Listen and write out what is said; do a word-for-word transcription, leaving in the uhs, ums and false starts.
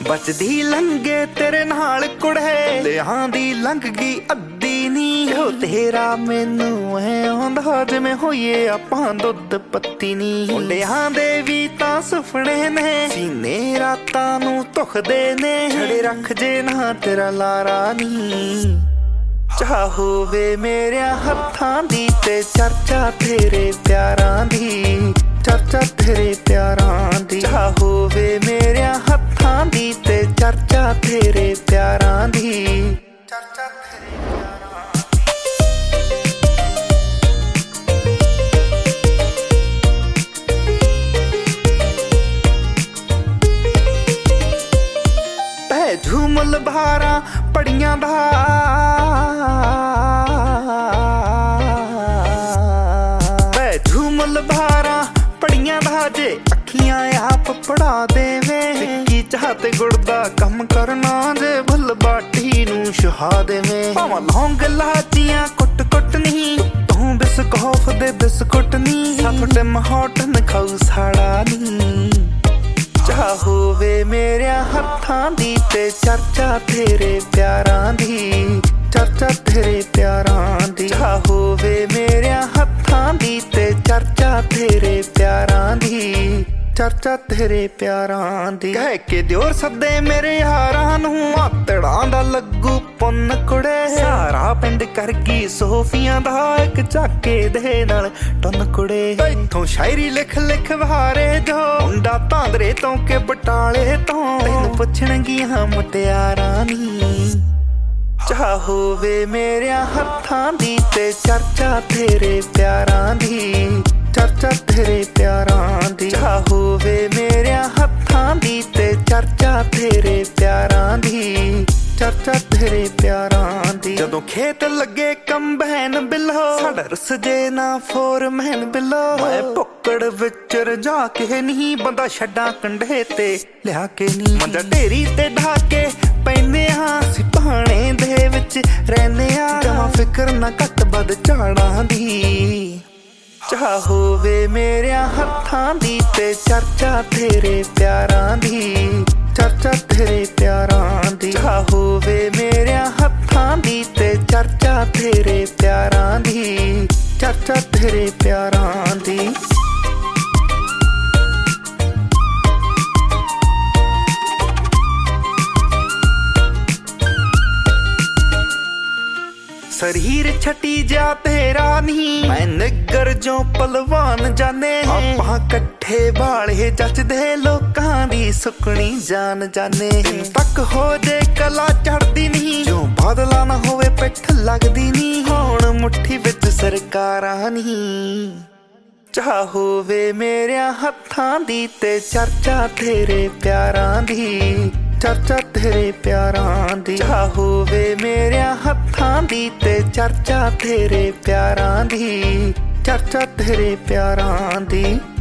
बचदी लंघे तेरे नाल कुड़े लिहां दी लंघ गई अद्धी नी ओ तेरा मैनू है आंदा जिवें होईए आपां दुध पत्ती नी लिहां दे वी तां सुपने ने सीने रातां नू धुखदे ने छड़े रख जे ना तेरा लारा नी चाहो वे मेरे हत्थां दी ते चर्चा तेरे प्यारां दी चर्चा तेरे प्यारां दी चाहो वे मेरे हत्थां दी ते चर्चा तेरे प्यारां दी चर्चा तेरे प्यारां पै झूमल बहारां पड़ियां दा पै झूमल बहारां पड़ियां दा जे अखियां आप पढ़ा देवे सिक्की चाहते गुड़दा कम करना जे भुल बाटी नू छुहा देवे भावां लौंग लाचियां कुट कुट नहीं तू बिस्कॉफ दे बिस्कुट नहीं साथ टिम हॉटन खाऊ साड़ा नहीं चाहो वे मेरे हत्थां दी ते चर्चा तेरे प्यारां दी चर्चा तेरे प्यारां दी चाहो वे मेरे हत्थां दी ते चर्चा तेरे प्यारां दी चर्चा तेरे प्यारां दी कह के दियोर सदे मेरे यारां नू आतड़ां दा लगू पुन्न कुड़े सारा पिंड कर गई सोफियां दा इक झाके दे नाल टुन्न कुड़े इत्थों शायरी लिख लिख बहारे जो मुंडा तांदरे तो के बटाले तो तैनूं पुछणगियां मुटियारां नी चाहो वे मेरे हत्थां दी ते चर्चा तेरे प्यारां दी चर्चा तेरे प्यारां दी चाहो वे मेरे हत्थां दी ते चर्चा तेरे प्यारां दी चर्चा तेरे प्यारां दी जदों खेत लगे कंबैन बिलो साडा रसजे ना फोरमैन बिलो मैं पुक्कड़ विच रजा के नहीं बंदा छड्डां कंढे ते लिया के नहीं मंजा ढेरी ते ढाके पैने हाँ सिपाणे दे विच रहने आ जमा फिकर ना घट बद झाड़ां दी चाहो वे मेरे हत्थां दी ते चर्चा तेरे प्यारां दी चर्चा तेरे प्यारां दी चाहो वे मेरे हत्थां दी ते चर्चा तेरे प्यारां दी चर्चा तेरे प्यारां दी शरीर छटी जा तेरा नहीं मैं निगर जो पलवान जाने आपां कट्ठे बाले जचदे लोकां दी सुकनी जान जाने तक हो जे कला चढ़दी नहीं जो बादला ना होवे पिठ लगदी नहीं हुण मुट्ठी विच सरकारां नहीं चाहो वे मेरे हत्थां दी ते चर्चा तेरे प्यारां दी चर्चा तेरे प्यारां दी चाहो वे मेरे हत्थां दी ते चर्चा तेरे प्यारां दी चर्चा तेरे प्यारां दी।